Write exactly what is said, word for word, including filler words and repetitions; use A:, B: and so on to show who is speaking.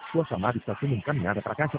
A: Sua chamada está sendo encaminhada para a caixa